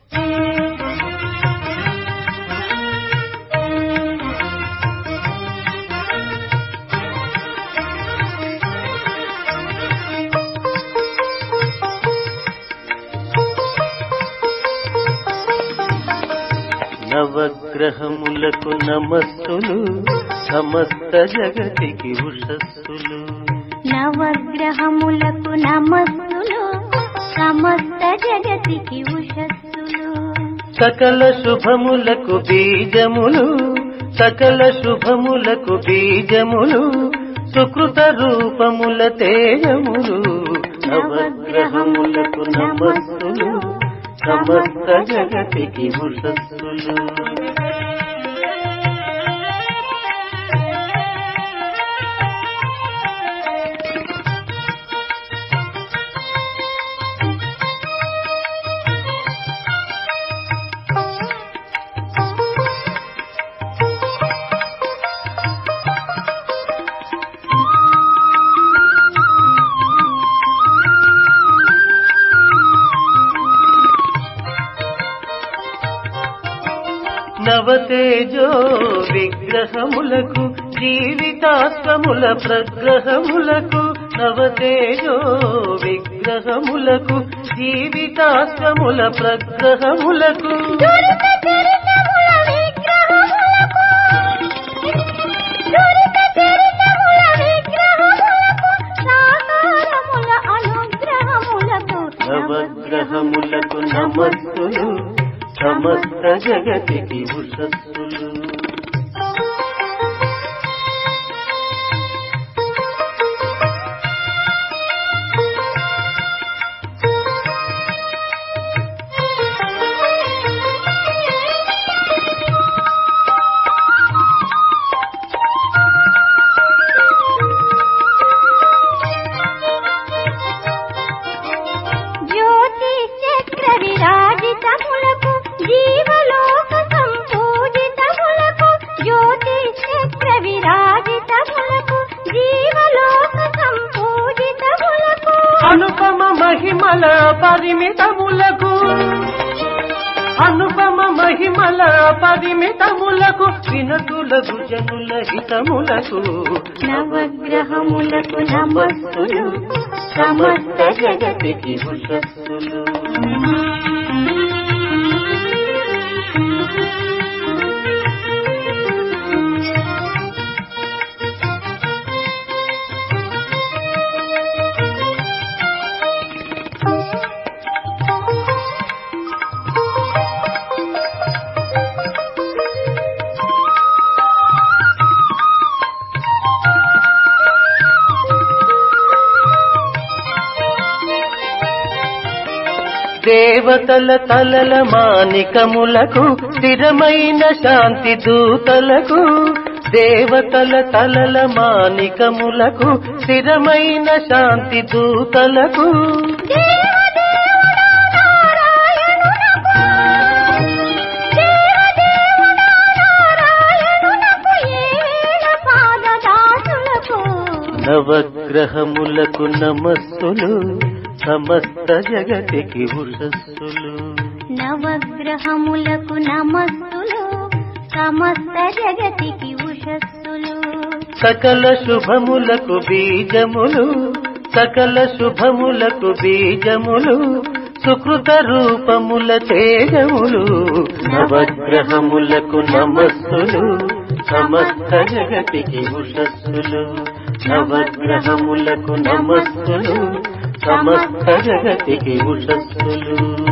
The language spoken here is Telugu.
నవగ్రహములకు నమస్సులు సమస్త జగతికి ఉషస్సులు. నవగ్రహములకు నమస్సులు సమస్త జగతికి ఉషస్సులు. సకల శుభములకు బీజములు సకల శుభములకు బీజములు సుకృత రూపముల తేజములు. నవగ్రహములకు నమస్సులు సమస్త జగతికి ఉషస్సులు. నవతేజో విగ్రహములకు జీవితాశ్వముల ప్రగ్రహములకు. నవతేజో విగ్రహములకు జీవితాశ్వముల ప్రగ్రహములకు. నవగ్రహములకు నమస్సులు సమస్త జగతికి ఉషస్సులు. జ్యోతి చక్ర విరాజితములకు జీవలోక సంపూజితములకు. జ్యోతి చక్ర విరాజితములకు జీవలోక సంపూజితములకు. అనుపమ మహిమల పరిమితములకు అనుపమ మహిమల పరిమితములకు వినతులకు జనుల హితములకు. నవగ్రహములకు నమస్సులు సమస్త జగతికి ఉషస్సులు. దేవతల తలల మానికములకు స్థిరమైన శాంతి దూతలకు. దేవతల తలల మానికములకు స్థిరమైన శాంతి దూతలకు. నవగ్రహములకు నమస్సులు సమస్త జగతికి ఉషస్సులు. నవగ్రహములకు నమస్సులు సమస్త జగతికి ఉషస్సులు. సకల శుభములకు బీజములు సకల శుభములకు బీజములు సుకృత రూపముల తేజములు. నవగ్రహములకు నమస్సులు సమస్త జగతికి ఉషస్సులు. నవగ్రహములకు నమస్సులు సమస్త జగతికి ఉషస్సులు.